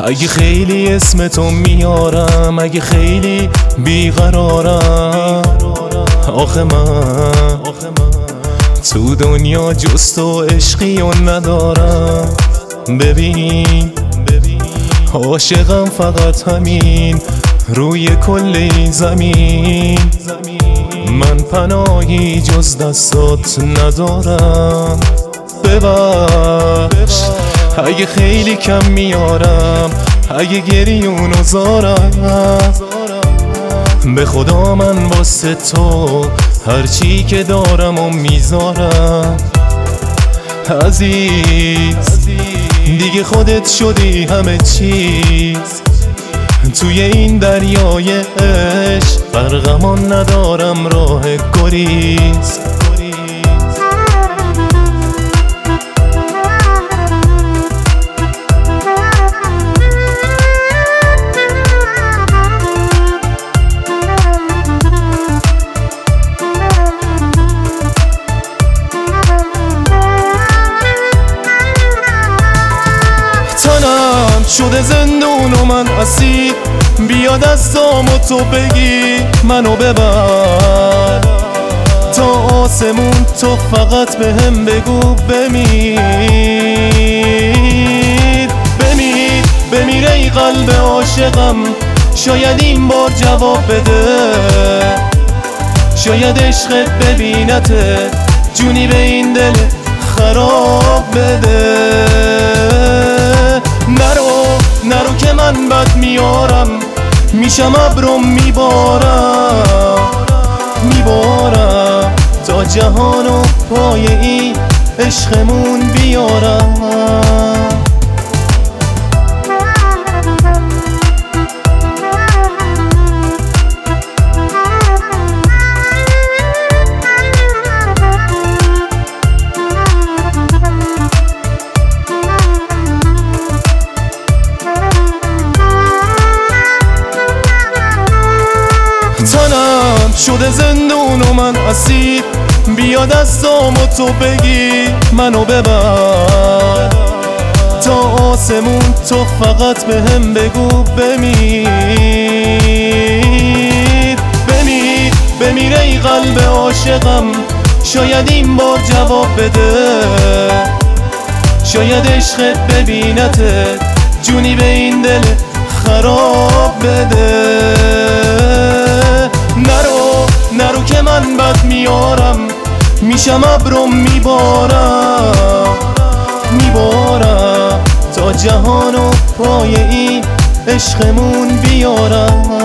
اگه خیلی اسمتو میارم، اگه خیلی بیقرارم، آخه من تو دنیا جز تو عشقی و ندارم. ببین عاشقم فقط همین روی کل این زمین، من پناهی جز دستات ندارم. ببخش اگه خیلی کم میارم، اگه گریونو زارم، به خدا من واسه تو هرچی که دارم و میذارم. عزیز دیگه خودت شدی همه چیز، توی این دریای عشق غرقمان ندارم راه گریز. تنم شده زندون و من اسیر، بیا دستامو تو بگیر منو ببر تا آسمون، تو فقط بهم بگو بمیر. بمیر بمیر ای قلب عاشقم، شاید این بار جواب بده، شاید عشقت ببینته جونی به این دل خراب بده. نرو که من بد میارم، میشم ابرم میبارم تا جهانو پای این عشقمون بیارم. تنم شده زندون و من اسیر، بیا دستامو تو بگیر منو ببر تا آسمون، تو فقط بهم بگو بمیر. بمیر ای قلب عاشقم، شاید این بار جواب بده، شاید عشقت ببینته جونی به این دل خراب بده. نرو که من بد میارم، میشم ابرم میبارم تا جهانو پای این عشقمون بیارم.